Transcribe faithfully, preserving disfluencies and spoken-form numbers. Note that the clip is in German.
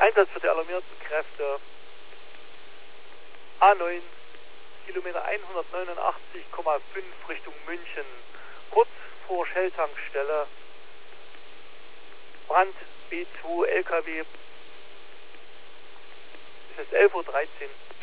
Einsatz für die alarmierten Kräfte. A neun, Kilometer hundertneunundachtzig Komma fünf Richtung München. Kurz vor Shell-Tankstelle. Brand B zwei L K W. Es ist elf Uhr dreizehn.